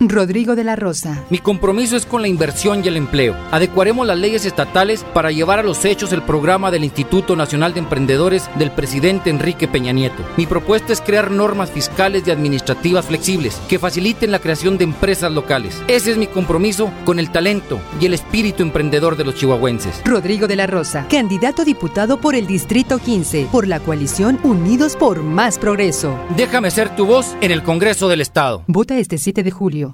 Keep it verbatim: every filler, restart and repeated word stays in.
Rodrigo de la Rosa. Mi compromiso es con la inversión y el empleo. Adecuaremos las leyes estatales para llevar a los hechos el programa del Instituto Nacional de Emprendedores del presidente Enrique Peña Nieto. Mi propuesta es crear normas fiscales y administrativas flexibles que faciliten la creación de empresas locales. Ese es mi compromiso con el talento y el espíritu emprendedor de los chihuahuenses. Rodrigo de la Rosa, candidato a diputado por el Distrito quince, por la coalición Unidos por Más Progreso. Déjame ser tu voz en el Congreso del Estado. Vota este siete de julio.